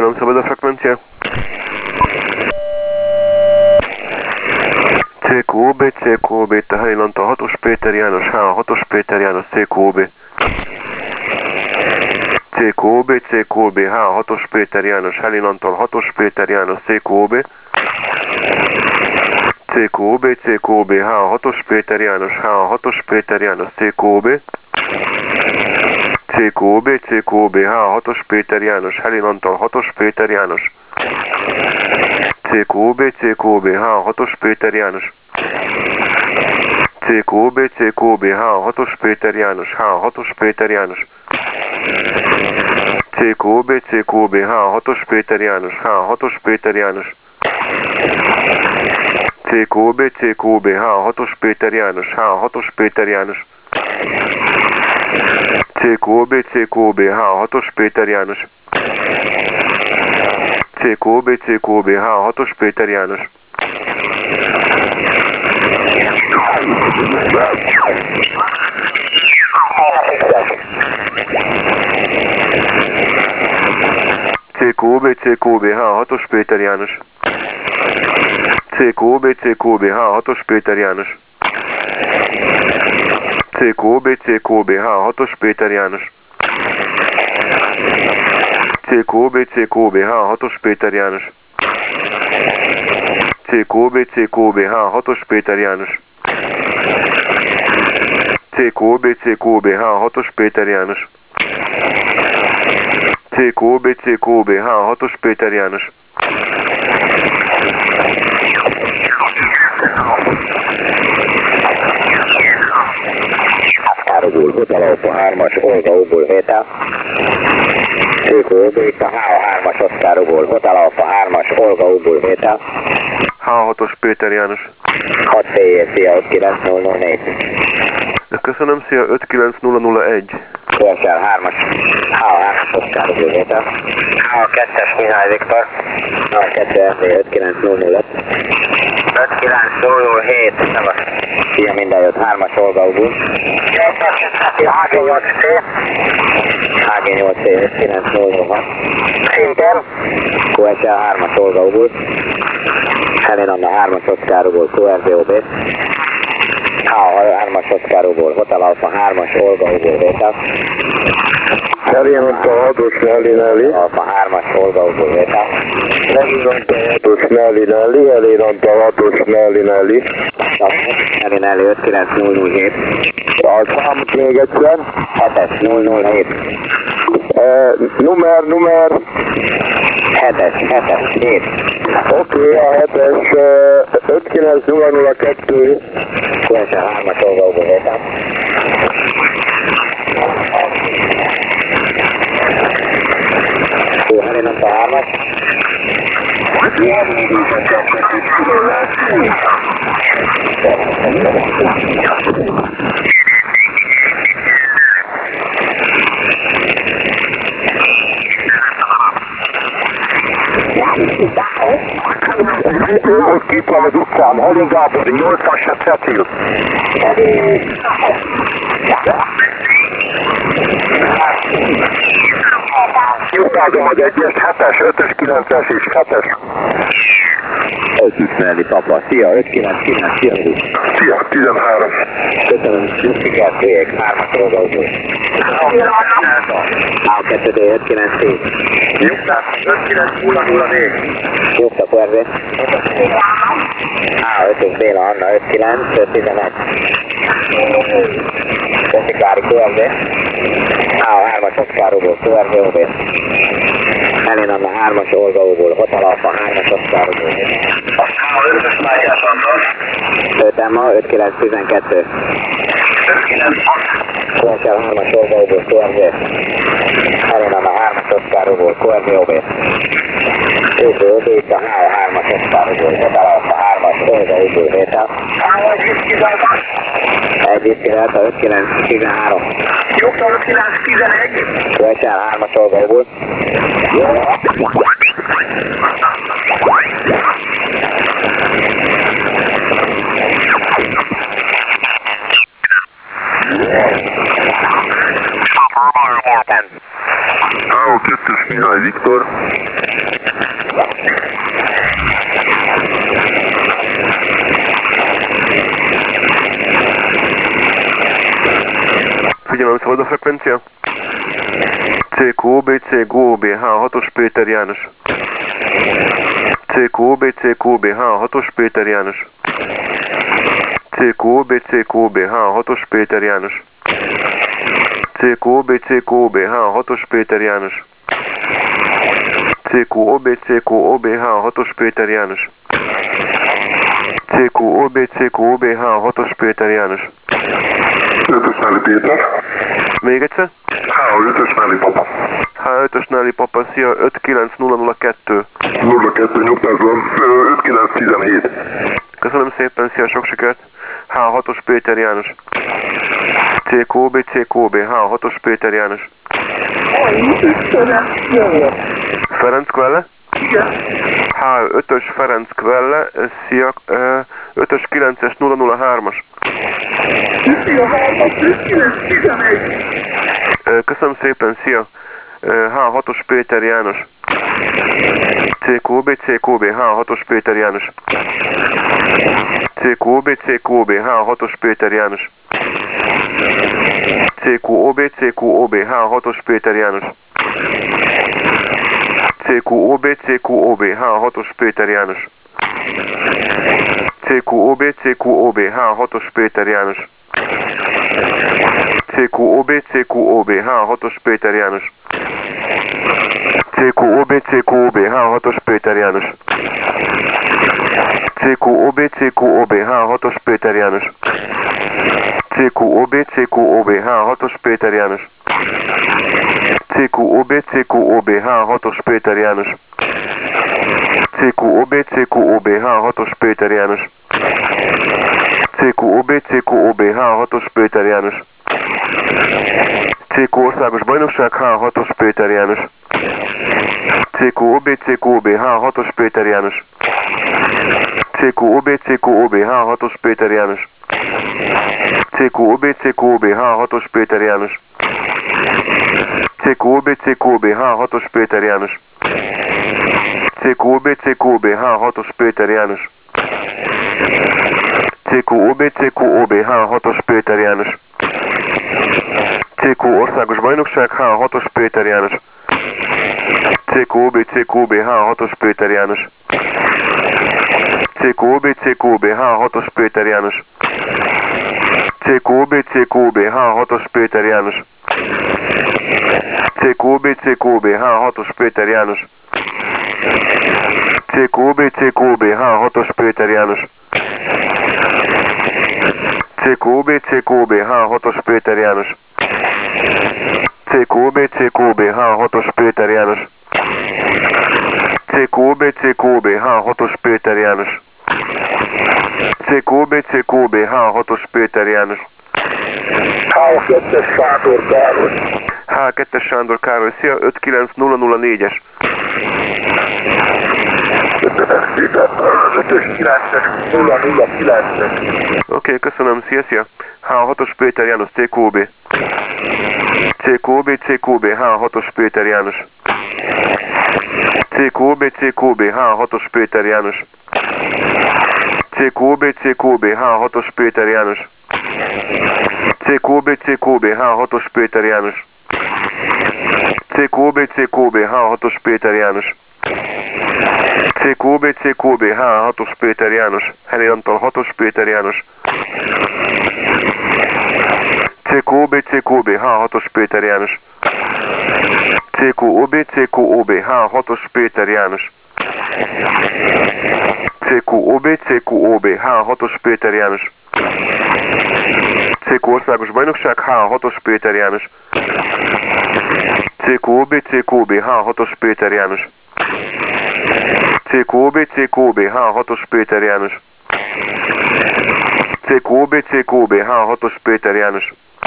nem szabad a frekvencia. CQB, CQB, te Helilanta 6-os Péter János, H 6-os Péter János, CQB. CQB, CQB, H 6-os Péter János, Helilanta 6-os Péter János, CQB. CQB, CQB, H 6-os Péter János, H 6-os Péter János, CQB. CQB, CQB, H 6-os Péter János, Helilanta 6-os Péter János. CQB, CQB, H 6-os Péter János. CQB, CQB, H 6-os Péter János, H 6-os Péter János. CQB, CQB, H 6-os Péter János, H 6-os Péter János. CQB, CQB, H 6-os Péter János, H 6-os Péter János. CQB, CQB, H 6-os Péter János. CQB, CQB, H 6-os Péter János. CQB, CQB, H 6-os Péter János. CQB, CQB, H 6-os Péter János. CQB, CQB, H 6-os Péter János. CQB, CQB, H 6-os Péter János. CQB, CQB, H 6-os Péter János. CQB, CQB, H 6-os Péter János. CQB, CQB, H 6-os Péter János. Árugul, Hotel Alfa 3-as, Olga Ugul Hétel. CQB, itt a H3-as, Oszkár Ugul, Hotel Alfa 3-as, Olga Ugul Hétel. H6-os Péter János. 6 CE, szia, 59004. Köszönöm, szia, 59001. QSL 3-as, H3-as, Oszkár Ugul Hétel. H2-es, Mihály Viktor. H2 FD 59005. 59007, szabad. Szia, minden jött, 3-as, Olga Ugul. HG8C. HG8C 59006. Szintén. QSL 3-as, Olga Ugul. Helen Anna 3-as, Oszkár Ugul, QRBOB. H3-as, Oszkár Ugul, Hotel Alfa 3-as, Olga Ugul, Vétel. Helen Anna 6-os, Nelly. Alfa 3-as, Olga Ugul, Vétel. Helen Anna 6-os, Nelly. Helen Anna 6-os, Nelly. Helen Nelly 59007. A számot még egyszer. 7-es 007. Numer. 7-es 7. Oké, a 7-es 59002. QSL 3-as, Olga Ugul, Vétel. Helen Anna 3-as. Ott kint van az utcán, Halin Gábor, 8-as Cecil. Jutázom az 1-es, 7-es, 5-ös, 9-es és 7-es. Eltűsznelni, papa. Szia, 599, szia, Rudi. Szia, 13. Köszönöm, sikert, végig, 3-as Olga Ugul. A2D 597. Jutás, 59004. Jóktak, Ervé. A5-ös Béla Anna 5911. Köszikári QRV. A3-as Oszkár Ugul, QRV-OB. Helen Anna 3-as, Olga Ugul, Hotel Alfa 3-as, Oszkár Ugul. A5-ös Mátyás Anna. 5 Emma 5912. 596. QSL 3-as, Olga Ugul, QRV. Helen Anna 3-as, Oszkár Ugul, QRV-OB. QRV-OB, itt a H3-as, Oszkár Ugul, Hotel Alfa 3-as, Olga Ugul, Vétel. Egy iszkivet a 5913. Jogtal 5911. QSL 3-as, Olga Ugul. A2-es Mihály Viktor. Figyelem, szabad a frekvencia. CQOBC, GOB, H6-os Péter János. CQOBC, QB, H6-os Péter János. CQOBC, QB, H6-os Péter János. CQOBC, QB, H6-os Péter János. CQOBC, QOB, H6-os Péter János. CQOBC, QOB, H6-os Péter János. 5-ös Náli Péter. Még egyszer? H5-ös Náli Papa. H5-ös Náli Papa, szia, 59002. 02 nyugtázom, 5917. Köszönöm szépen, szia, sok sikert. H6-os Péter János. CQOBC, QB, H6-os Péter János. Ferenc Kvelle? Igen. H5-ös Ferenc Kvelle, szia, 5-ös 9-es 003-as. Köszönöm szépen, szia. H6-os Péter János. CQOBC, QB, H6-os Péter János. CQOBC, QB, H6-os Péter János. CQOBC, QOB, H6-os Péter János. CQOBC, QOB, H6-os Péter János. CQOBC, QOB, H6-os Péter János. CQOBC, QOB, H6-os Péter János. CQOBC, QOB, H6-os Péter János. CQOBC, QOB, H6-os Péter János. CQOBC, QOB, H6-os Péter János. CQOBC, QOB, H6-os Péter János. CQOBC, QOB, H6-os Péter János. CQOBC, QOB, H6-os Péter János. CQ Országos Bajnokság, H6-os Péter János. CQOBC, QOB, H6-os Péter János. CQOBC, QOB, H6-os Péter János. CQOBC, QOB, H6-os Péter János. CQOBC, QOB, H6-os Péter János. CQOBC, QOB, H6-os Péter János. CQOBC, QOB, H6-os Péter János. CQ Országos Bajnokság, H6-os Péter János. CQOBC, QOB, H6-os Péter János. CQOBC, QOB, H6-os Péter János. CQOBC, QOB, H6-os Péter János. CQOBC, QOB, H6-os Péter János. CQOBC, QOB, H6-os Péter János. CQOBC, QOB, H6-os Péter János. CQOBC, QOB, H6-os Péter János. CQOBC, QOB, H6-os Péter János. CQOBC, QOB, H6-os Péter János. H2-es Sándor Károly. H2-es Sándor Károly, szia, 59004-es. 5-9-es. Oké, köszönöm, szia. H6-os Péter János, CQOB. CQOB, CQOB, H6-os Péter János. CQOB, CQOB, H6-os Péter János. CQOB, CQOB, H6-os Péter János. CQOB, CQOB, H6-os Péter János. CQOB, CQOB, H6-os Péter János. CQOB, CQOB, H6-os Péter János. Heli Antal 6-os Péter János. CQOB, CQOB, H6-os Péter János. CQOB, CQOB, H6-os Péter János. CQOB, CQOB, H6-os Péter János. CQ Országos Bajnokság, H6-os Péter János. CQOB, CQOB, H6-os Péter János. CQOB, CQOB, H6-os Péter János. CQOB, CQOB, H6-os Péter János.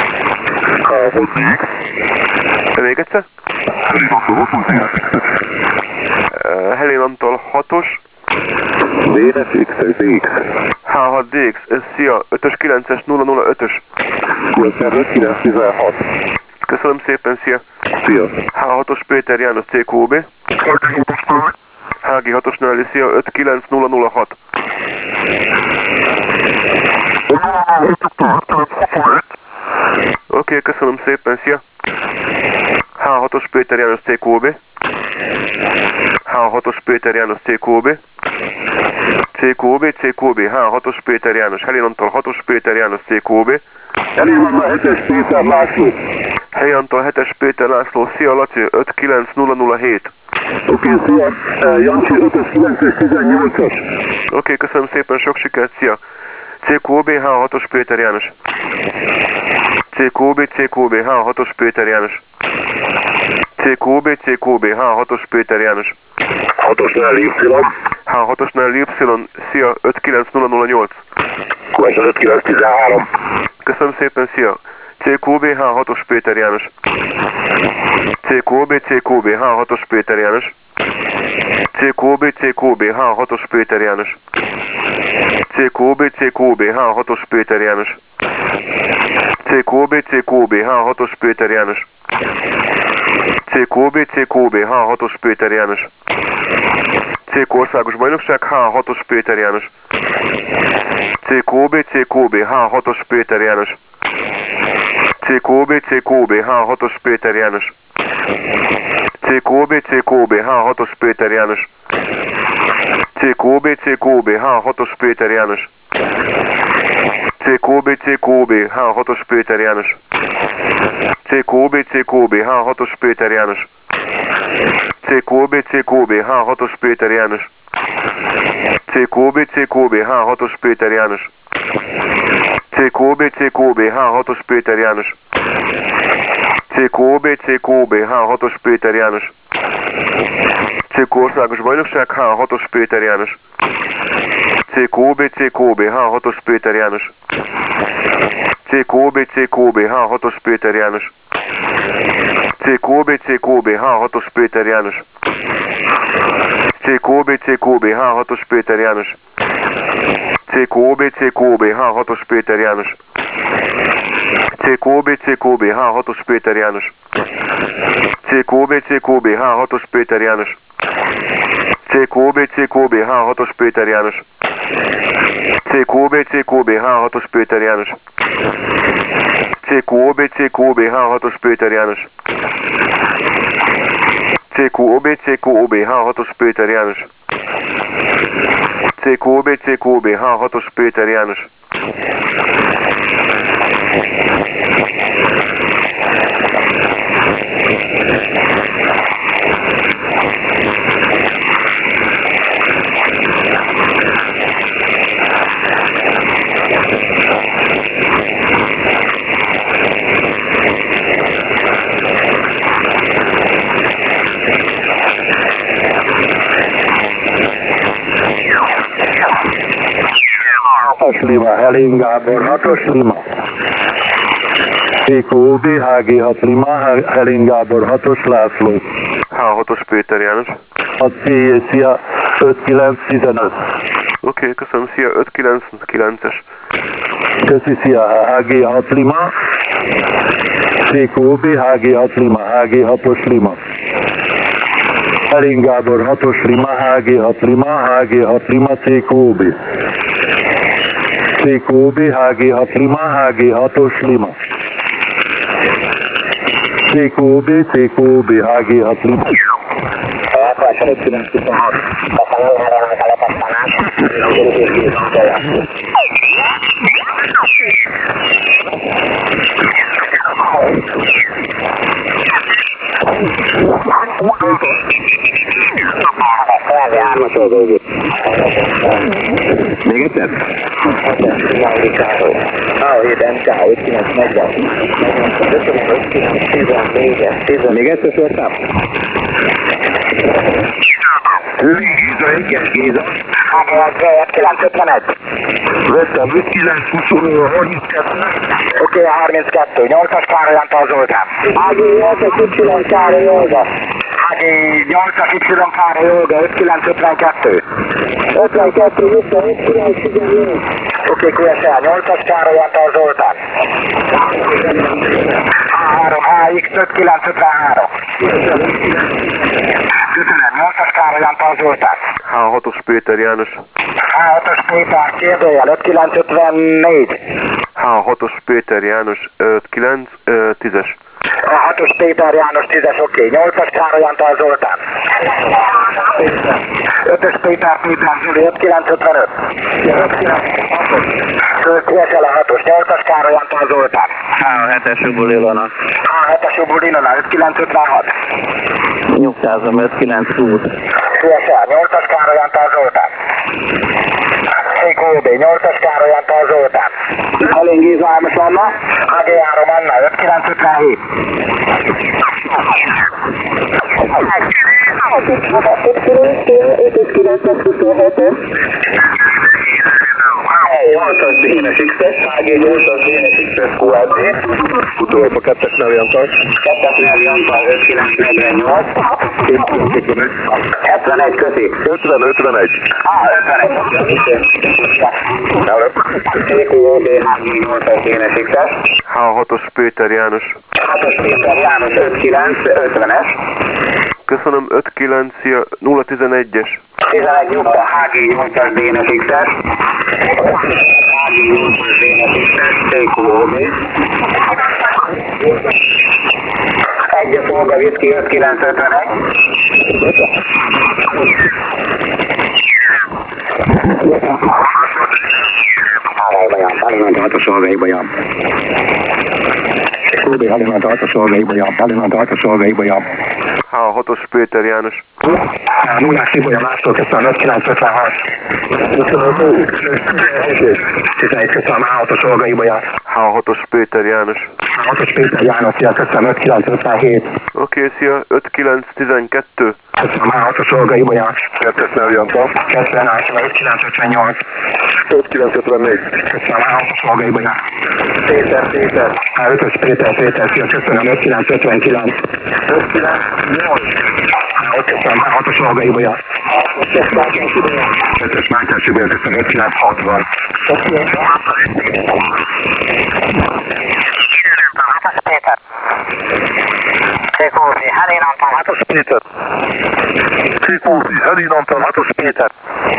Még egyszer? Helén Antal 6-os. DX. H6DX, szia, 5-ös 9-es 005-ös. 5-9-16. Köszönöm szépen, szia. Szia. H6-os Péter János, CQOB. HG6-os Nelly, szia, 59006. Oké, Oké, köszönöm szépen, szia! H6-os Péter János CQB. H6-os Péter János CQB. CQB, H6-os Péter János, Helinantal 6-os Péter János CQB. Helinantal 7-es Péter László. Helinantal 7-es Péter László, szia Laci, 59007. Oké, szia, Jancsi 5-ös 9-es 18-as. Oké, köszönöm szépen, sok sikert, szia! CQB, H6-os Péter János. CQB, H6-os Péter János. CQB, H6-os Péter János. 6-osnál Y. H6-osnál Y, szia, 59008. QS 5913. Köszönöm szépen, szia! CQB, H6-os Péter János. CQB, H6-os Péter János. CQB, H6-os Péter János. CQB, H6-os Péter János. CQB, H6-os Péter János. CQB, H6-os Péter János. CQ országos bajnokság, H6-os Péter János. CQB, H6-os Péter János. CQB, H6-os Péter János. CQB, H6-os Péter János. CQB, H6-os Péter János. CQB, H6-os Péter János. CQB, H6-os Péter János. CQB, H6-os Péter János. CQB, H6-os Péter János. CQB, H6-os Péter János. CQB, H6-os Péter János. CQ országos bajnokság, H6-os Péter János. CQB, H6-os Péter János. CQB, H6-os Péter János. CQB, H6-os Péter János. CQB, H6-os Péter János. CQB, H6-os Péter János. CQB, H6-os Péter János. CQB, H6-os Péter János. CQB, H6-os Péter János. CQB, H6-os Péter János. CQB, H6-os Péter János. CQB, H6-os Péter János. CQB, H6-os Péter János. Lima, Helén Gábor, 6-os Lima. CQB, HG6 Lima, Helén Gábor, 6-os László. H6-os Péter János. A CSZIA 5915. Oké, köszönöm, szia, 599-es. Köszi, szia, HG6 Lima. CQB, HG6 Lima, HG6-os Lima. Helén Gábor, 6-os Lima, HG6 Lima, HG6 Lima, CQB. CQB, HG6 Lima, HG6-os Lima. CQB, HG6 Lima. Még egyszer? Még egyszer sortám? Géza, egyes Géza. 951. Vettem 5922. Oké, 32. 8-as Károly Antal Zoltán. AG 8-as Y Károly Olga. AG 8-as Y Károly Olga, 5952. 52, 5918. Oké, QSL 8-as Károly Antal Zoltán. A3HX 5953. Köszönöm, 8-as Károly Antal Zoltán. H6-os Péter János. H6-os Péter kérdőjel 5954. H6-os Péter János 5910-es. A 6-os Péter János 10-es, oké. 8-as Károly Antal Zoltán. 5-ös Péter Zsuli 5955. QSL a 6-os, 8-as Károly Antal Zoltán. A7-es Ubul Ilona. A7-es Ubul Ilona 5956. Nyugtázom 5920. QSL 8-as Károly Antal Zoltán. CQB 8-as Károly Antal Zoltán. Helén Géza 3-as Anna. AG3 Anna 5957. Nyolcas Dénes X-es, HG 8-as Dénes X-es QRD. Utolsó 2-es Nelly Antal. 2-es Nelly Antal 5948. 71 közi. 50-51. CQOB HG 8-as Dénes X-es. H6-os Péter János. 6-os Péter János 5950-es. Köszönöm, 59, szia, 011-es. 11 nyugta HG 8-as Dénes X-es. HG 8-as Dénes X-es. CQOB. Egyes Olga Viszki 5951. Halinant 6-os Olgaibajan. CQB Halinant 6-os Olgaibajan. Halinant 6-os Olgaibajan. H6-os Péter János. 0-ás Ibolya László, köszönöm 5956. Köszönöm A6-os Olgaibajan. H6-os Péter János. 6-os Péter János, szia, köszönöm 5957. Oké, szia, 5912. Köszönöm A6-os Olgaibajan. 2-es Nelly Antal. 5958. 5954. Köszönöm A6-os Olgaibajan. Péter. 5-ös Péter, szia, köszönöm 5959. 5908. Köszönöm A6-os Olgaibajan. 5-ös Mátyás Übél, köszönöm 5960. CQB Helén Antal 6-os Péter. CQB Helén Antal 6-os Péter.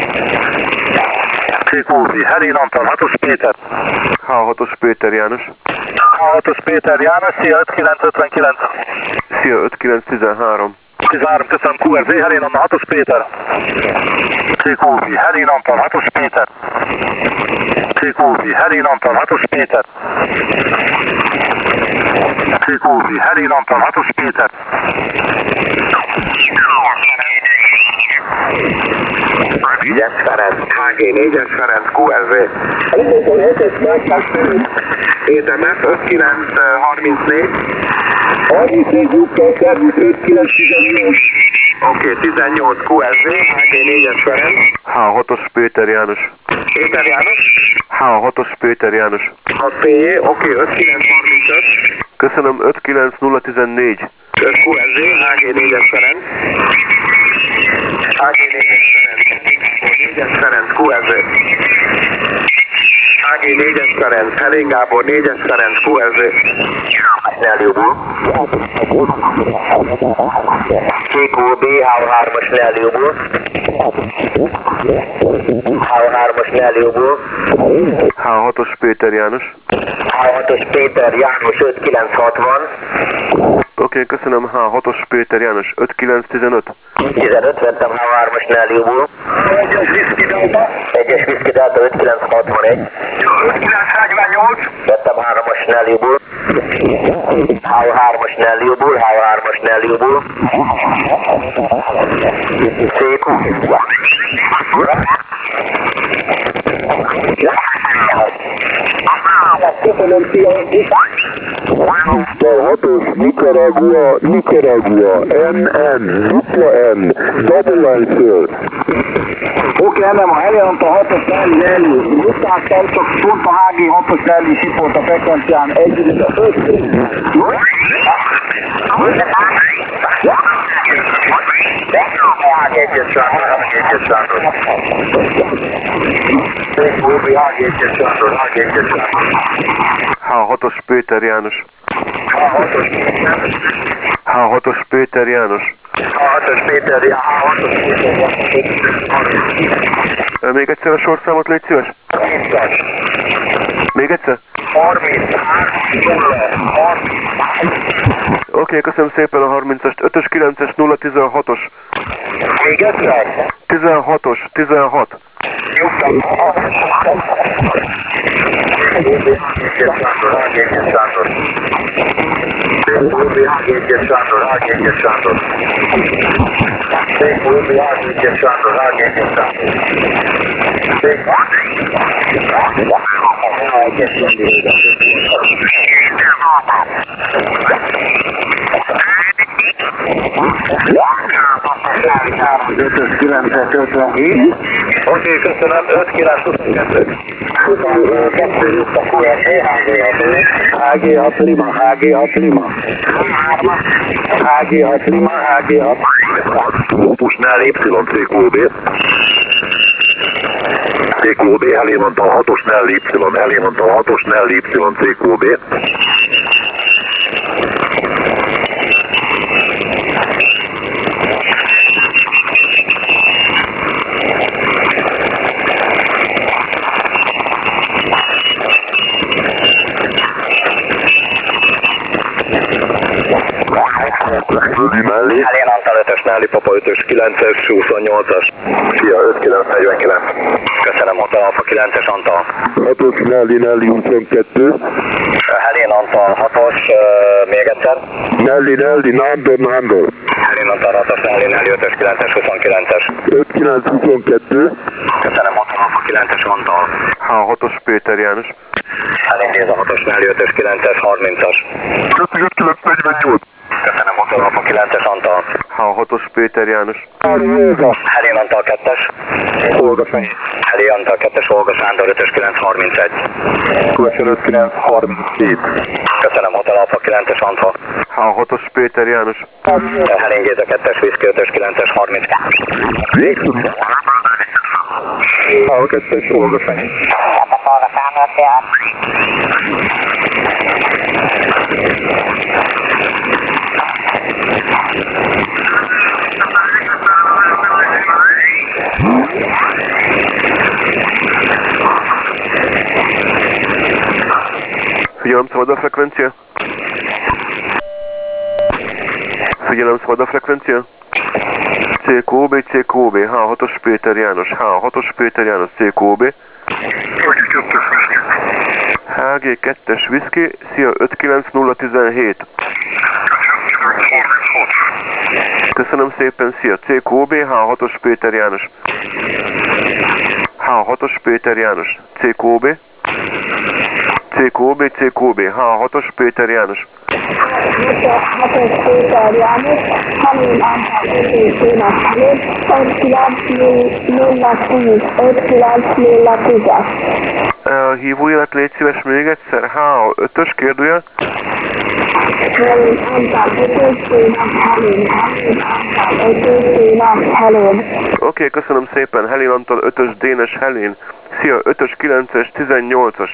CQB Helén Antal 6-os Péter. H6-os Péter János. A6-os Péter János, szia 5959. Szia, 5913. 13, köszönöm QRZ Helén Antal 6-os Péter. CQB Helén Antal 6-os Péter. CQB Helén Antal 6-os Péter. CQB Helén Antal 6-os Péter. Négyes Ferenc, HG 4-es Ferenc QRZ. ETMF 5934. 34 lyukkal szervusz 5918. Oké, 18 QRZ, HG 4-es Ferenc. H6-os Péter János. Péter János. H6-os Péter János. 6 PJ, oké, 5935. Köszönöm, 59014. QRZ, HG 4-es Ferenc. HG 4-es Ferenc. 4-es Ferenc, QRZ. HG 4-es Ferenc, Helén Gábor 4-es Ferenc, QRZ. Nellióból. CQB, H3-as Nellióból. H3-as Nellióból. H6-os Péter János. H6-os Péter János 5960. Oké, köszönöm, H6-os Péter János 5915. 15 vettem H3-as Nellióból. Egyes Viszki Delta 5961. 5948. Vettem 3-as Nellióból. H3-as Nellióból, H3-as Nellióból. CQ. Köszönöm, szia! A 6-os Nicaragua, NN, double Oké, nem a Helén Antal 6-os Nelly. Utáltam, csak pont a HG 6-os Nelly sipolt a frekvencián együtt. H1-es Sándor, H1-es Sándor. CQB H1-es Sándor, H1-es Sándor. H6-os Péter János. H6-os Péter. H6-os Péter János. H6-os Péter, H6-os Péter. Még egyszer a sorszámot légy szíves? 30-as. Még egyszer? 33-0. Oké, köszönöm szépen a 30-ast. 5-ös, 9-es, 0-16-os. Még egyszer? 16-os, 16. Nyugtam. H1-es Sándor, H1-es Sándor. CQB H1-es Sándor, H1-es Sándor. CQB H1-es Sándor, H1-es Sándor. Oké, köszönöm, 5-9-22. HG6 Lima, HG6 Lima. HG6 Lima, HG6. Pusnál Y, CQB. CQB, elé mondta a 6-osnál Y, elé mondta a 6-osnál Y, CQB. Mellé. Elén Antal 5-ös Náli Papa 5-ös 9-es 28-as. Szia, 5-9-49. Köszönöm, Hotel Alfa 9-es Antal. 6-os Náli 22. Helén Antal 6-os, még egyszer. Náli Nándor. Helén Antal 6-os, Náli 5-ös 9-es 29-es. 5-9-22. Köszönöm, Hotel Alfa 9-es Antal. H6-os Péter János. Helén Géza 6-os, Náli 5-ös 9-es 30-as. 5-9-48. Köszönöm, Hotel Alfa 9-es Antal. H6-os Péter János. Helén Antal 2-es. Olga Fenyi. Helén Antal 2-es, Olga Sándor 5-ös 931. Köszönöm, 937. Köszönöm, Hotel Alfa 9-es Antal. H6-os Péter János. Helén Géza 2-es, Viszki 5-ös 9-es 32. H2-es, Olga Fenyi. Figyelem, szabad a frekvencia? Figyelem, szabad a frekvencia? CQB, H6-os Péter János, H6-os Péter János, CQB. HG2-es Whisky, szia, 59017. Köszönöm szépen, szia, CQB, H6-os Péter János. H6-os Péter János, CQB. CQB, H6-os Péter János. 6-os Péter János, Helén Antal 5-9-0-10-5-9-0-10-es. A hívójelet légy szíves még egyszer, H5-ös kérdőjel. Helén Antal 5-ös, Helén Antal 5-ös, Helén. Oké, köszönöm szépen, Helén Antal 5-ös, Dénes Helén. Szia, 5-ös, 9-es, 18-as.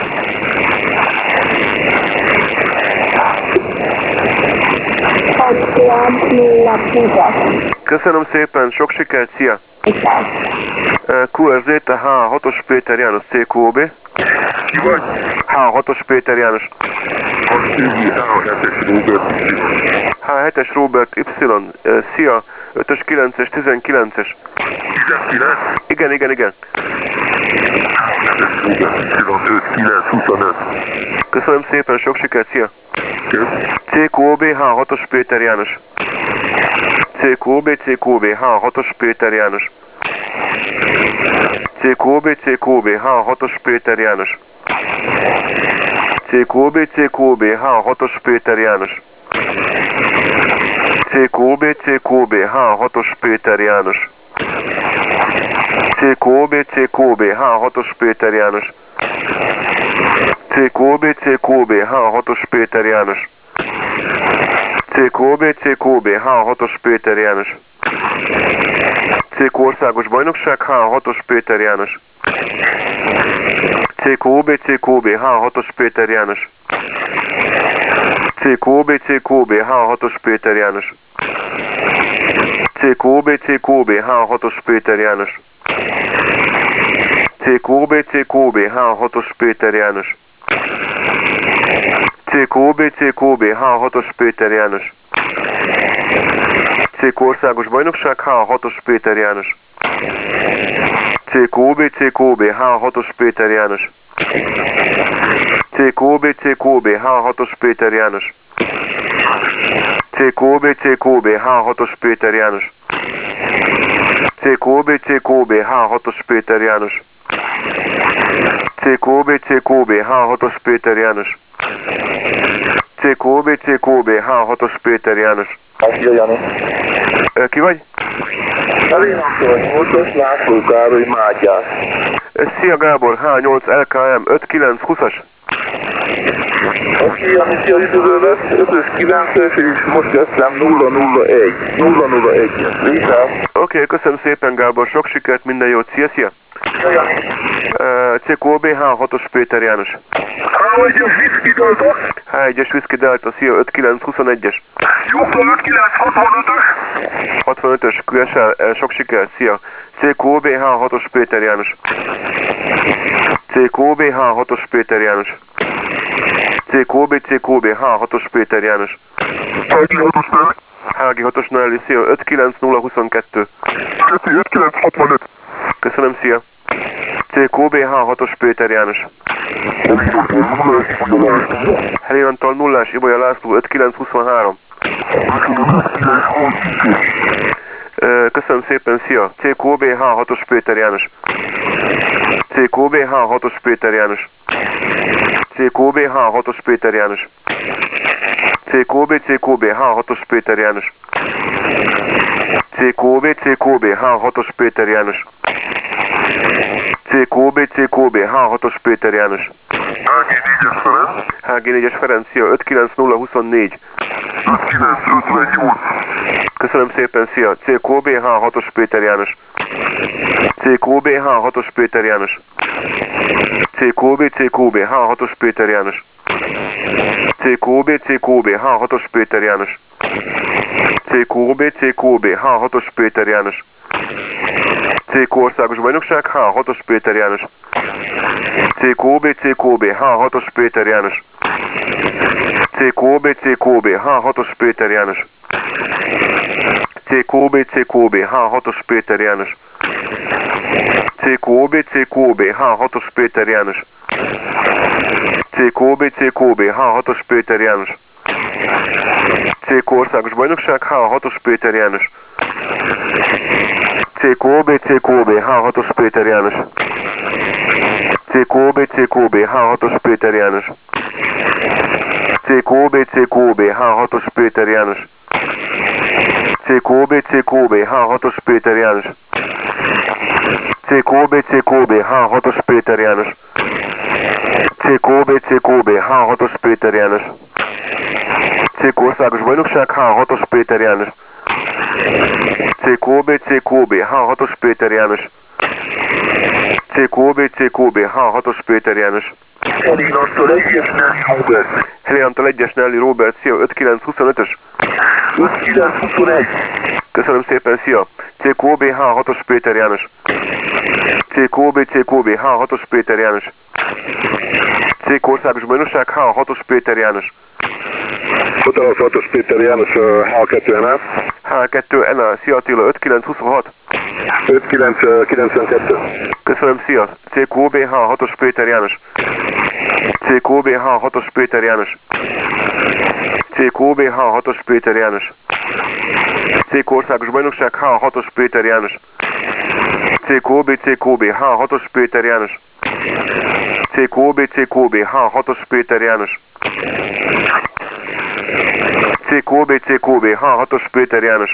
Köszönöm szépen, sok sikert, szia! QRZ, H6-os Péter János, CQB. Ki vagy? H6-os Péter János. H7-es Robert Y. Szia, 5-ös, 9-es, 19-es. 19? Igen. 5-9-25. Köszönöm szépen, sok sikert, szia! CQB, H6-os Péter János. CQB, H6-os Péter János. CQB, H6-os Péter János. CQB, H6-os Péter János. CQB, H6-os Péter János. CQB, H6-os Péter János. CQB, H6-os Péter János. CQB, H6-os Péter János. CQ országos bajnokság, H6-os Péter János. CQB, CQB, H6-os Péter János. CQB, CQB, H6-os Péter János. CQB, CQB, H6-os Péter János. CQB, CQB, H6-os Péter János. CQB, CQB, H6-os Péter János. CQ országos bajnokság, H6-os Péter János. CQB, CQB, H6-os Péter János. CQB, CQB, H6-os Péter János. CQB, CQB, H6-os Péter János. CQB, CQB, H6-os Péter János. CQB, CQB, H6-os Péter János. CQB, CQB, H6-os Péter János. Szia, Jani. Ki vagy? Elénaktól 8-as, László Károly, Mátyás. Szia Gábor, H8 LKM 5920-as. Oké, Jani, szia, üdvözöllek, 5-ös, 9-es, és most jöttem 001. 001. Létál. Oké, köszönöm szépen Gábor, sok sikert, minden jót, szia! Szia, Jani. CQB, H6-os Péter János. H1-es Whisky Delta. H1-es Whisky Delta, szia, 5921-es. Nyugton 5965-ös. 65-ös, QSL, sok sikert, szia! CQB, H6-os Péter János. CQB, H6-os Péter János. CQB, CQB, H6-os Péter János. HG6-os Nelly, szia, 59022. 5965. Köszönöm, szia! CQB, H6-os Péter János. Heliantal 0-ás Ibolya László, 5923. Köszönöm szépen, szia! CQB, H6-os Péter János. CQB, H6-os Péter János. CQB, H6-os Péter János. CQB, CQB, H6-os Péter János. CQB, CQB, H6-os Péter János. CQB, CQB, H6-os Péter János. HG4-es Ferenc. HG4-es Ferenc, szia, 59024. 5958. Köszönöm szépen, szia! CQB, H6-os Péter János. CQB, H6-os Péter János. CQB, CQB, H6-os Péter János. CQB, CQB, H6-os Péter János. CQB, CQB, H6-os Péter János. CQ országos bajnokság, H6-os Péter János. CQB, CQB, H6-os Péter János. CQB, CQB, H6-os Péter János. CQB, CQB, H6-os Péter János. CQB, CQB, H6-os Péter János. CQB, CQB, H6-os Péter János. CQ országos bajnokság, H6-os Péter János. CQB, CQB, H6-os Péter János. CQB, CQB, H6-os Péter János. CQB, CQB, H6-os Péter János. CQB, CQB, H6-os Péter János. CQB, CQB, H6-os Péter János. CQB, CQB, H6-os Péter János. CQ országos bajnokság, H6-os Péter János. CQB, CQB, H6-os Péter János. CQB, CQB, H6-os Péter János. Heliantal 1-es Nelly Robert. Heliantal 1-es Nelly Robert, szia, 5925-ös. 5921. Köszönöm szépen, szia! CQB, H6-os Péter János. CQB, CQB, H6-os Péter János. CQ országos bajnokság, H6-os Péter János. Hotel 6-os Péter János, H2NA. H2NA, szia Attila, 5926. 5992. Köszönöm, szia! CQB, H6-os Péter János. CQB, H6-os Péter János. CQB, H6-os Péter János. CQ országos bajnokság, H6-os Péter János. CQB, CQB, H6-os Péter János. CQB, CQB, H6-os Péter János. CQB, CQB, H6-os Péter János.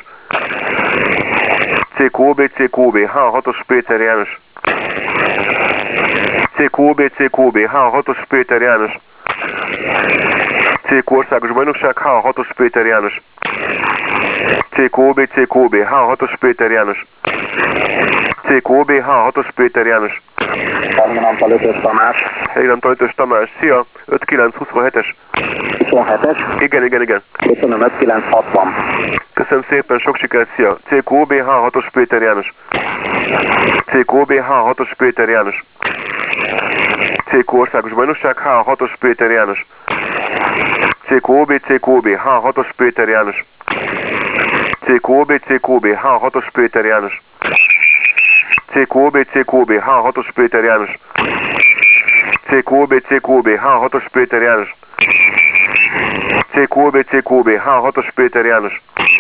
CQB, CQB, H6-os Péter János. CQB, CQB, H6-os Péter János. CQ országos bajnokság, H6-os Péter János. CQOB, CQOB, H6-os Péter János. CQOB, H6-os Péter János. Helén Antal 5-ös Tamás. Helén Antal 5-ös Tamás, szia, 5927-es. 27-es. Igen. Köszönöm, 5960. Köszönöm szépen, sok sikert, szia. CQOB, H6-os Péter János. CQOB, H6-os Péter János. CQ országos bajnokság, H6-os Péter János. CQOB, CQOB, H6-os Péter János. CQOB, CQOB, H6-os Péter János. CQOB, CQOB, H6-os Péter János. CQOB, CQOB, H6-os Péter János. CQOB, CQOB, H6-os Péter János.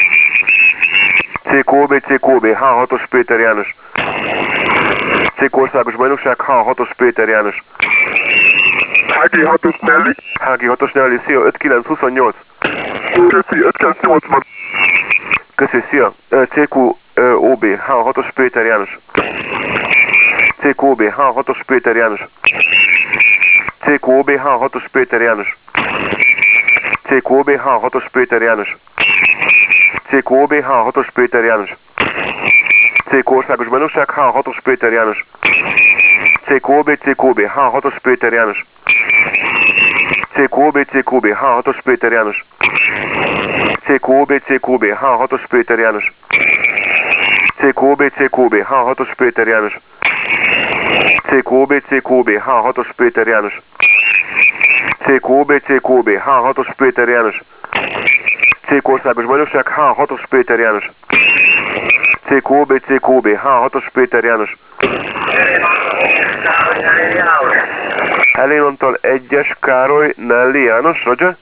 CQOB, CQOB, H6-os Péter János. CQ országos bajnokság, H6-os Péter János. HG6-os Nelly. HG6-os Nelly, szia, 5928. Köszi, 5980. Köszi, szia. CQOB, H6-os Péter János. CQOB, H6-os Péter János. CQOB, H6-os Péter János. CQOB, H6-os Péter János. CQOB, H6-os Péter János. CQ országos bajnokság, H6-os Péter János. CQOB, CQOB, H6-os Péter János. CQOB, CQOB, H6-os Péter János. CQOB, CQOB, H6-os Péter János. CQOB, CQOB, H6-os Péter János. CQOB, CQOB, H6-os Péter János. CQOB, CQOB, H6-os Péter János. CQ országos bajnokság, H6-os Péter János. CQOB, CQOB, H6-os Péter János. Helén Antal 1-es Károly Nelly János, Roger?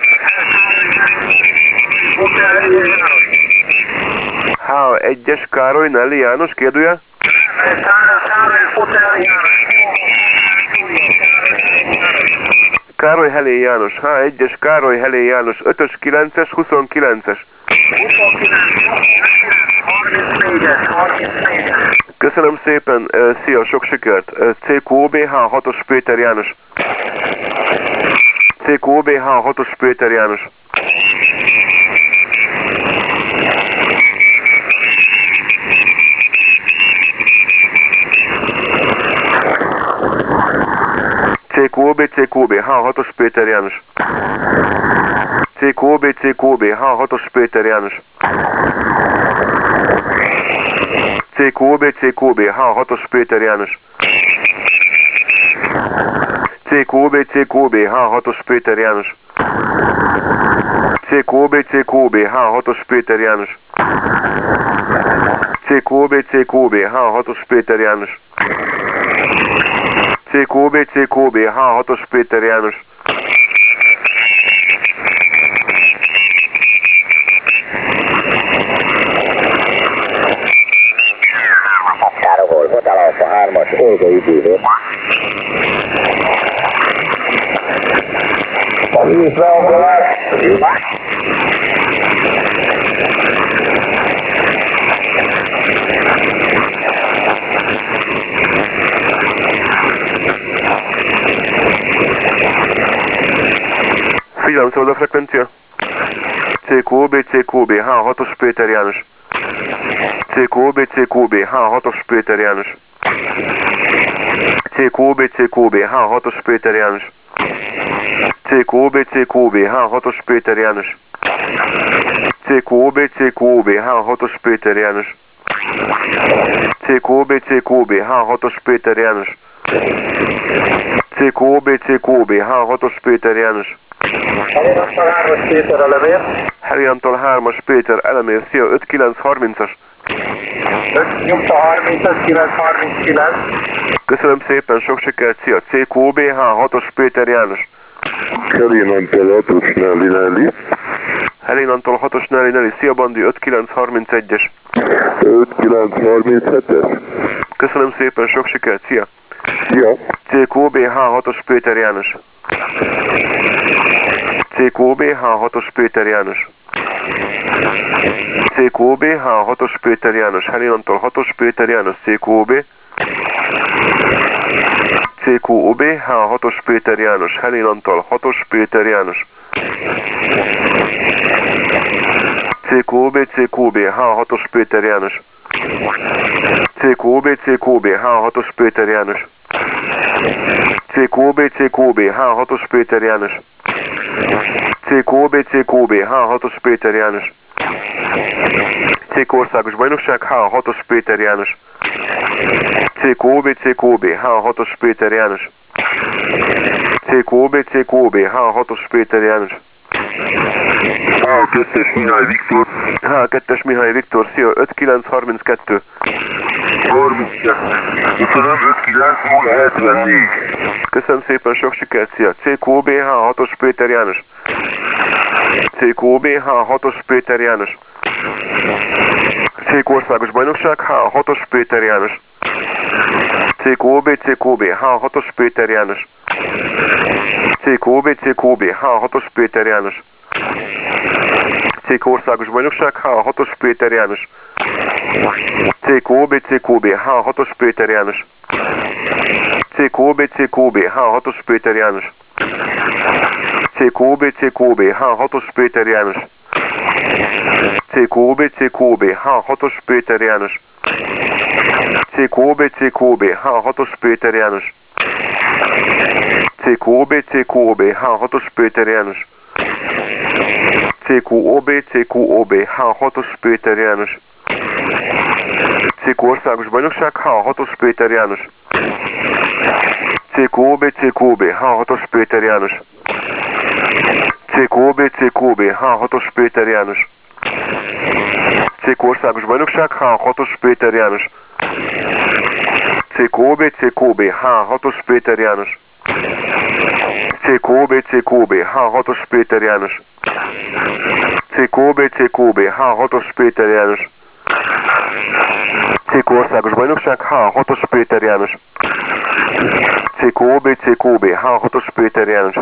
H1-es Károly Nelly János, kérdője? Károly Helén János, H1-es Károly Helén János, 5-ös, 9-es, 29-es. Köszönöm szépen, szia, sok sikert. CQOB, H6-os Péter János. CQOB, H6-os Péter János. CQOB, CQOB, H6-os Péter János. CQOB, CQOB, H6-os Péter János. CQOB, CQOB, H6-os Péter János. CQOB, CQOB, H6-os Péter János. CQOB, CQOB, H6-os Péter János. CQOB, CQOB, H6-os Péter János. CQOB, CQOB, H6-os Péter János. Károgol, Hotel Alfa 3-as, Olga ügyvédő. A vízbe a Figyelem, szabad a frekvencia. CQOB, CQOB, H6-os Péter János. CQOB, CQOB, H6-os Péter János. CQOB, CQOB, H6-os Péter János. CQOB, CQOB, H6-os Péter János. CQOB, CQOB, H6-os Péter János. CQOB, CQOB, H6-os Péter János. CQOB, CQOB, H6-os Péter János. Helén Antal 3-as Péter Elemér. Helén Antal 3-as Péter Elemér, szia, 5930-as. 5-9-39. Köszönöm szépen, sok sikert, szia, CQOB, H6-os Péter János. Helén Antal 6-os Nelly. Helén Antal 6-os Nelly, szia Bandi, 5931-es. 5937-es. Köszönöm szépen, sok sikert, szia. Ja. CQOB, H6-os Péter János. CQOB, H6-os Péter János. CQOB, H6-os Péter János. Helén Antal 6-os Péter János, CQOB. CQOB, H6-os Péter János, Helén Antal 6-os Péter János. CQOB, CQOB, H6-os Péter János. CQOB, CQOB, H6-os Péter János. CQOB, CQOB, H6-os Péter János. CQOB, CQOB, H6-os Péter János. CQ Országos Bajnokság, H6-os Péter János. CQOB, CQOB, H6-os Péter János. CQOB, CQOB, H6-os Péter János. H2-es Mihály Viktor. H2-es Mihály Viktor, szia, 5932. 74. Köszönöm szépen, sok sikert, szia. CQOB, H6-os Péter János. CQOB, H6-os Péter János. CQ Országos Bajnokság, H6-os Péter János. CQOB, CQOB, H6-os Péter János. CQOB, CQOB, H6-os Péter János. CQ Országos Bajnokság, H6-os Péter János. CQOB, CQOB, H6-os Péter János. CQOB, CQOB, H6-os Péter János. CQOB, CQOB, H6-os Péter János. CQOB, CQOB, H6-os Péter János. CQOB, CQOB, H6-os Péter János. CQOB, CQOB, H6-os Péter János. CQOB, CQOB, H6-os Péter János. CQ Országos Bajnokság, H6-os Péter János. CQOB, CQOB, H6-os Péter János. CQOB, CQOB, H6-os Péter János. CQ Országos Bajnokság, H6-os Péter János. CQOB, CQOB, H6-os Péter János. CQOB, CQOB, H6-os Péter János. CQOB, CQOB, H6-os Péter János. CQ Országos Bajnokság, H6-os Péter János. CQOB, CQOB, H6-os Péter János.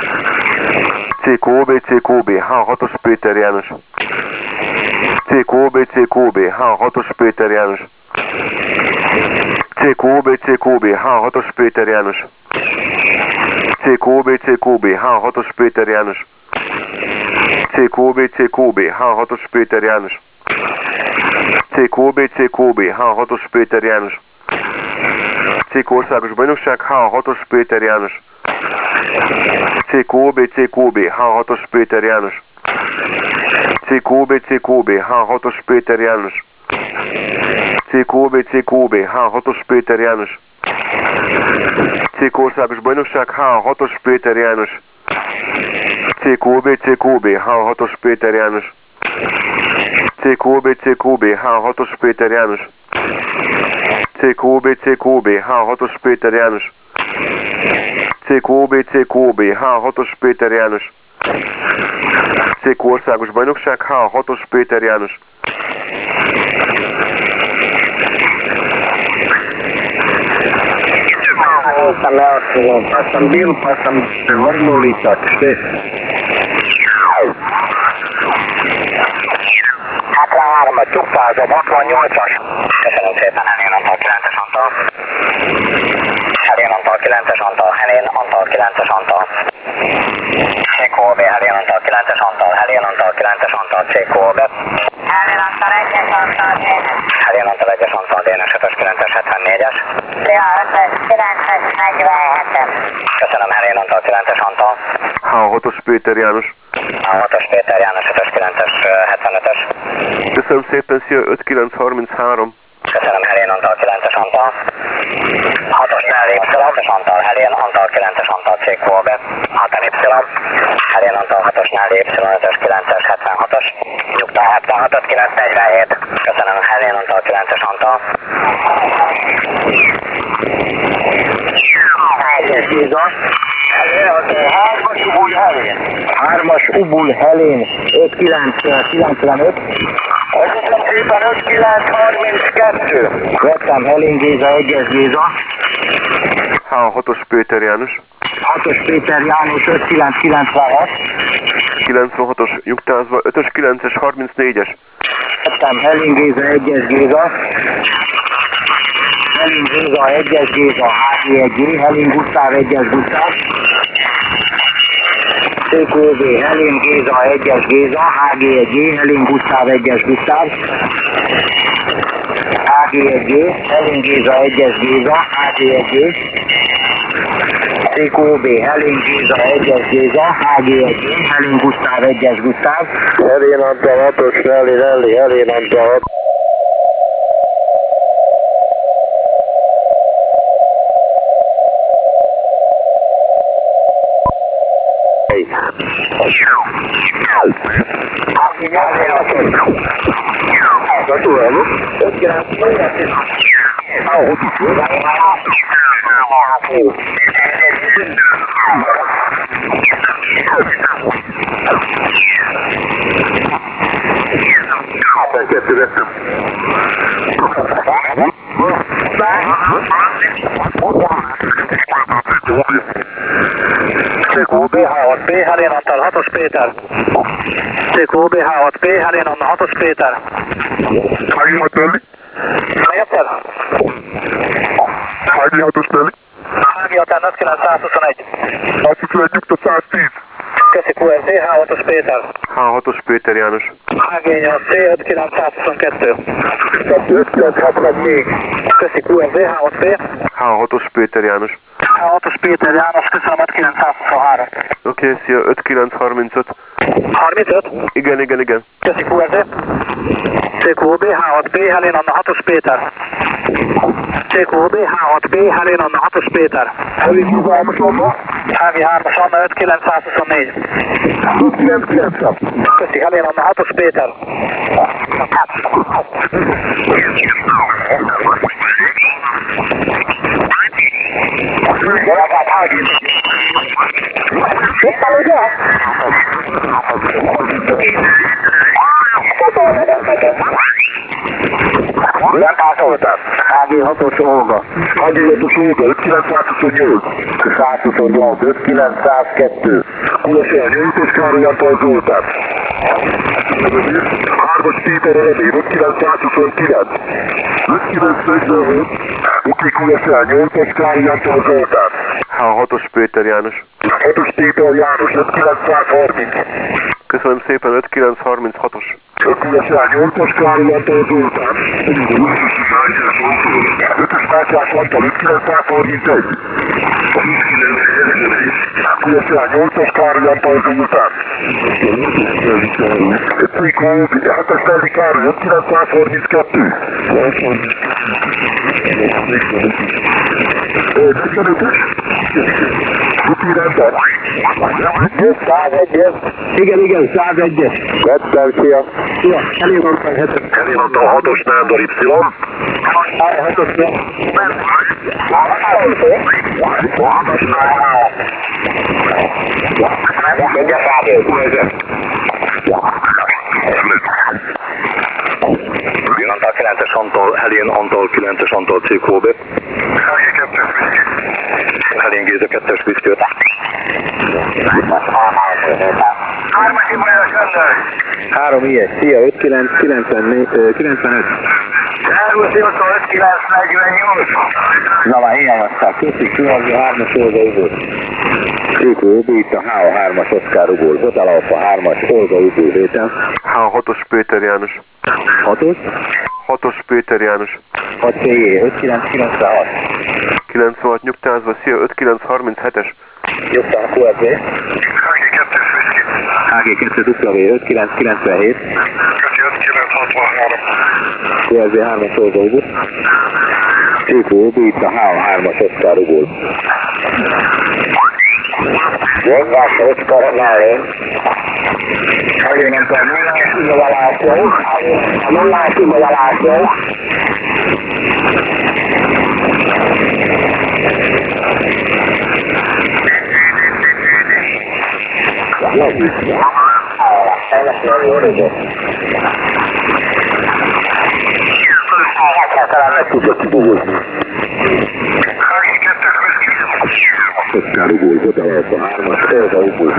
CQOB, CQOB, H6-os Péter János. CQOB, CQOB, H6-os Péter János. CQOB, CQOB, H6-os Péter János. CQOB, CQOB, H6-os Péter János. CQOB, CQOB, H6-os Péter János. CQOB, CQOB, H6-os Péter János. CQ Országos Bajnokság, H6-os Péter János. CQOB, CQOB, H6-os Péter János. CQOB, CQOB, H6-os Péter János. CQOB, CQOB, H6-os Péter János. CQ Országos Bajnokság, H6-os Péter János. CQOB, CQOB, H6-os Péter János. CQOB, CQOB, H6-os Péter János. CQOB, CQOB, H6-os Péter János. CQOB, CQOB, H6-os Péter János. CQ Országos Bajnokság, H6-os Péter János. Passam bil, pa sam se vrnuli sad, sve. 63-as, csukfázom, 68-as. Köszönöm szépen, Helén Antal 9-es Antal. Helén Antal 9-es Antal, Helén Antal 9-es Antal. CQOB, Helén Antal 9-es Antal, Helén Antal 9-es Antal, CQOB. Helén Antal 1-es Antal, Dénes. Helén Antal 1-es Antal, Dénes 5-ös 9-es 74-es. Ja, 5-ös 9-es 47-es. Köszönöm, Helén Antal 9-es Antal. H6-os Péter János. H6-os Péter János 5-ös 9-es 75-ös. Köszönöm szépen, szia, 5933. Köszönöm, Helén Antal 9-es Antal. 6-os Nelly, 9-es Antal, Helén Antal 9-es Antal, CQOB. 6-Y, Helén Antal 6-os Nelly, 5-ös 9-es 76-os. Nyugta 76-os 947. Köszönöm, Helén Antal 9-es Antal. 3-as Ubul Helén, 5995. Köszönöm szépen, 5932. Vettem Helén Géza, 1-es Géza. H6-os Péter János. 6-os Péter János, 5996. 96-os nyugtázva, 5-ös 9-es 34-es. Vettem Helén Géza, 1-es Géza. Helin Géza 1-es Géza, HG1G, Helin Gusztáv 1-es Gusztáv. CQB, Helin Géza 1-es Géza, HG1G, Helin Gusztáv 1-es Gusztáv. HG1G, Helin Géza 1-es Géza, HG1G. CQB, Helin Géza 1-es Géza, HG1G, Helin Gusztáv 1-es Gusztáv. Helén Antal 6-os, Helén Antal 6. CQB H6P, Helén Antal 6-os Péter. CQB H6P, Helén Antal 6-os Péter. Hány 6 tenni? Érted? Hány 6-os tenni? Hági Atán 5121. 121 nyugta 110. Köszi QRZ, H6-os Péter. H6-os Péter János. HG8C 59122. 5964. Köszi QRZ, H6P. H6-os Péter János. H6-os Péter János, köszönöm 5923. Oké, szia, 5935. 35? Igen. Köszi QRZ. CQB H6P, Helén Anna 6-os Péter. CQB H6P, Helén Anna 6-os Péter. HG3-as Anna 59124. 599. Köszi, Helén Anna 6-os Péter. HG6-os Olga. HG6-os Olga 5928. 128, 5902. Kulesel 8-os Károly Antal Zoltán. 3-as Péter Eredély 5129. 5947. Oké, Kulesel 8-os Károly Antal Zoltán. H6-os Péter János. 6-os Péter János 5930. Köszönöm szépen, 5936-os. Kulesel 8-os Károly Antal Zoltán. 5-ös Mátyás Antal 5931. Kulesel 8-os Károly Antal Zoltán. CQB 7-es Nelly Károly 5932. 45-ös. Kupi rendszer. 101-es. Igen, 101-es. Vettem, szia. Szia, Helén Antal 7-es. Helén Antal 6-os Nándor Y. 6-os Helén Antal 9-es Antal, Helén Antal 9-es Antal CQB. Helén Géza 2-es Biszkő. 3 ilyes. Szia, 5995. Na már ilyen aztán. Köszi, Különböző 3-as Olga Ugó. CQB itt a HA3-as Oszkár Ugó. Hotel Alfa 3-as Olga Ugó Vétel. H6-os Péter János. 6-os. 6-os Péter János. 6 CE 5996. 96 nyugtázva, szia, 5937-es. Nyugtan QRZ. HG2W 5997. QRZ 3-as Olga Ugó. CQB itt a HA3-as Oszkár Ugó. Jogás Oszkár mellé. Helyen a nullás igazolásról. Talán meg tudja kibogozni. Oszkár Ugó, Hotel Alfa 3-as, Olga Ugó.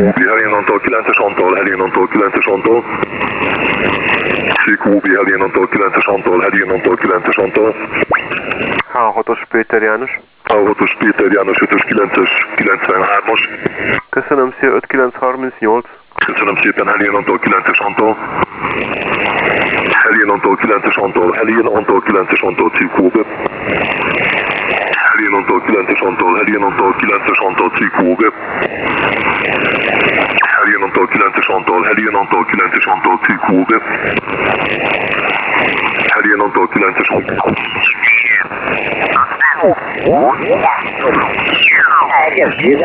CQB, Helén Antal 9-es Antal, Helén Antal 9-es Antal. CQB, Helén Antal 9-es Antal, Helén Antal 9-es Antal. H6-os Péter János. H6-os Péter János 5-ös 9-es 93-as. Köszönöm, szia 5938. Köszönöm szépen, Helén Antal 9-es Antal. Helén Antal 9-es Antal, Helén Antal 9-es Antal CQB. Helén Antal 9-es Antal, Helén Antal 9-es Antal CQB. Helén Antal 9-es Antal, Helén Antal 9-es Antal CQB. Helén Antal 9-es Antal. Egyes Géza.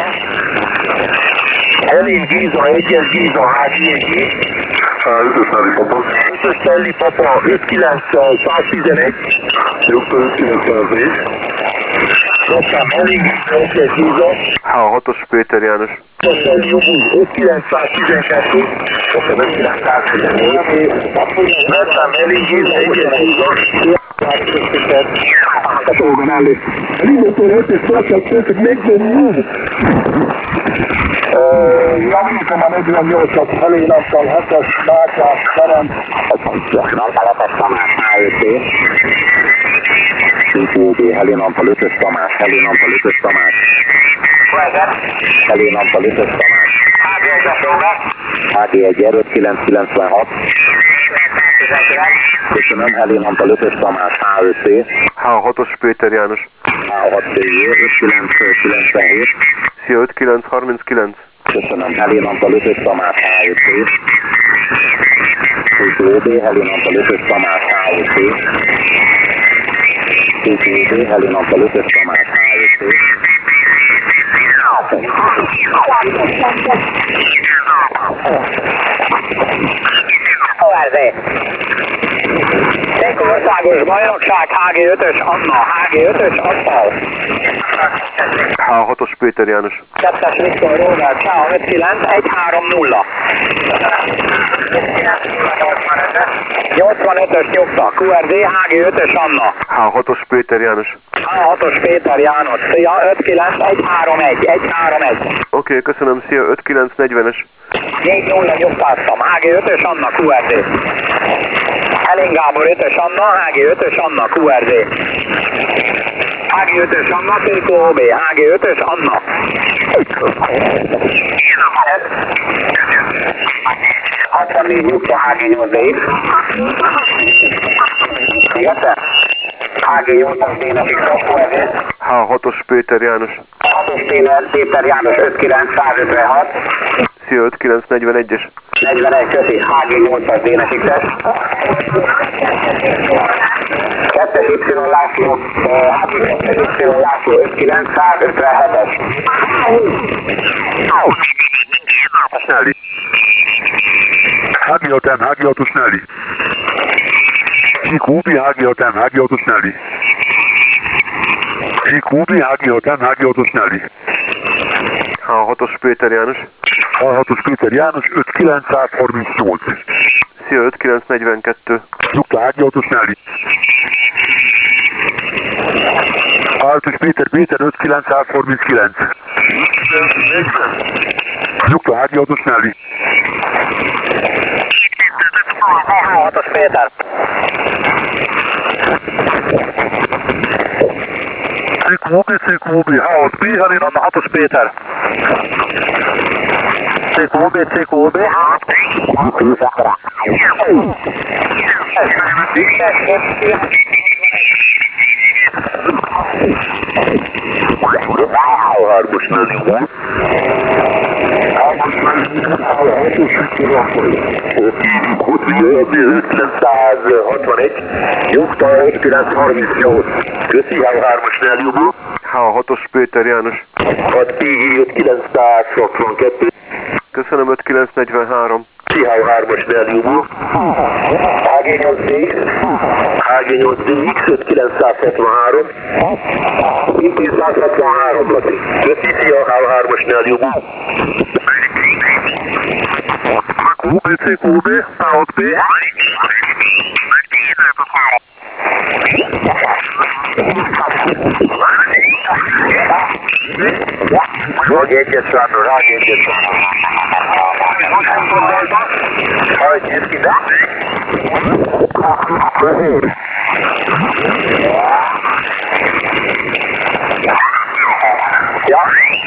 Helén Géza, egyes Géza, HGG. 5-ös Nelly Papa. 5-ös Nelly Papa, 59111. Nyugta 594. Kaptam Helén Géza, egyes Géza. H6-os Péter János. 5-ös Nelly Jobu, 5912. Kaptam 5914. Kaptam Helén Géza, egyes Géza. Javítom a 48-at, Helén Antal 7-es, Mátyás, Ferenc. Antal 7-es Tamás, H5T. CQB, Helén Antal 5-ös Tamás, Helén Antal 5-ös Tamás. Helén Antal 5-ös Tamás. HG1 erőt 996. Köszönöm, Helén Antal 5-ös Tamás, H5T. H6-os Péter János. H6T, 5997. Szia 5939. Köszönöm, Helén Antal 5-ös Tamás, H5T. CQB, Helén Antal 5-ös Tamás, H5T. CQB, Helén Antal 5-ös Tamás, H5T. Továbbé. Országos bajnokság, HG5-ös Anna, HG5-ös Asztal. H6-os Péter János. 2-es Viktor Róbert, Sáha 59130. 85-ös Nyugta, QRD, HG5-ös Anna. H6-os Péter János. H6-os Péter János, szia 59131, 131. Oké, köszönöm, szia 5940-es. 4-0 nyugtáztam, HG5-ös Anna, QRD. Helén Gábor 5-ös Anna, HG5-ös Anna, QRD. HG5-ös Anna, CQOB, HG5-ös Anna. HG4 nyugta, HG8D. Érte? HG8 D-nekik QRD. H6-os Péter János. 6-os Péter János 59156. Szia 5941-es. 41 köszi, HG8-as D-nekik tesz. 2-es Y László, HG2-es Y László 5957-es. Nelly. HG6M, HG6-os Nelly. CQB, HG6M, HG6-os Nelly. CQB, HG6M, HG6-os Nelly. H6-os Péter János. H6-os Péter János 5938. Szia 5942. Nyugta HG6-os Nelly. H5-ös Péter 5939. Nyugta HG6-os Nelly. H6-os Péter. CQB, H6B, Helén Anna 6-os Péter. CQB. Hármas Nelly. Hosszú 5961, Nyugta 5938. Köszi, H3-as Nelly. H6-os Péter János. 6PG 5962. Köszönöm 5943. CH3-as Nelly. HG8DX 5973. 263 Laci. Köszi, CH3-as Nelly. CQB, H6B. Roger, egyet Sándor, Roger, egyet Sándor. Hogy néz ki, de? Ja.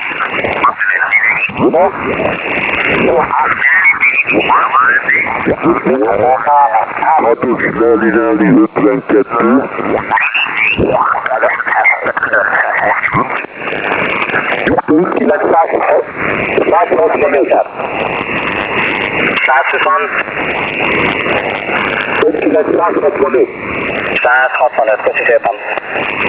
Hatos Náli 52. 160 méter. 120. 165, köszi szépen.